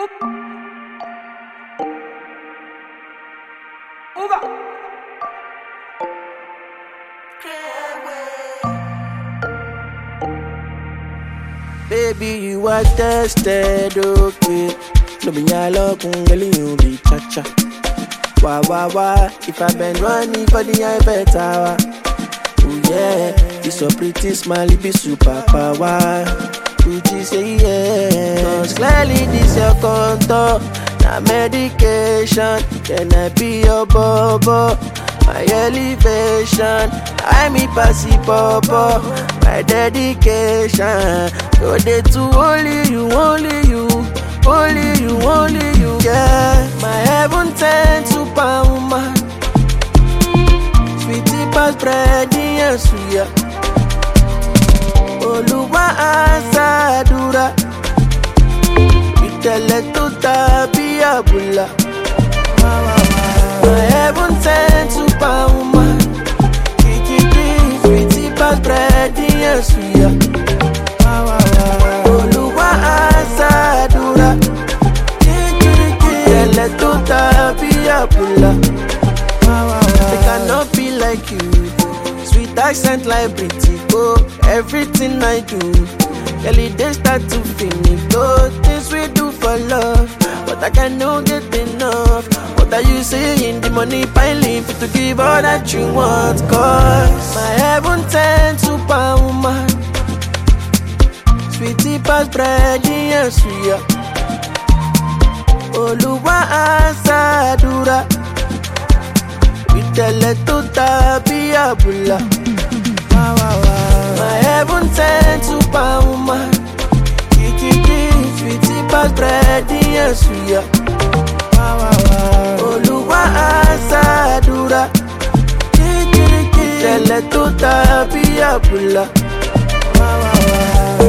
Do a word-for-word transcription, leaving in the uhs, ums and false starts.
Baby, you are tested, okay. No be nyalo kungeli you be cha-cha. Wah, wah, wah. If I been running for the high better. Oh yeah, this so pretty smile, it be super power. Would you say yeah? Cause clearly this your contour. Na medication, can I be your bobo? My elevation, I me passy popo. My dedication, go dey to only you, only you, only you, only you. Yeah, my heaven sent superwoman. Sweetie past bread, yes, yeah. Oluwa asadura, itele tuta biabula. My heaven sent superwoman. Sweetie past bread, yes, yeah. Oluwa asadura, itele tuta biabula. They cannot be like you. Sweet accent like pretty go. Everything I do, girl, they start to finish. Those things we do for love, but I cannot get enough. What are you saying? The money piling for to give all that you want. Cause my heaven sent superwoman. Sweetie past bread, yes, we are. Oluwa asadura, itele tuta biabula. My heaven sent superwoman. Sweetie past bread, yes, we are. Oluwa asadura, itele tuta biabula.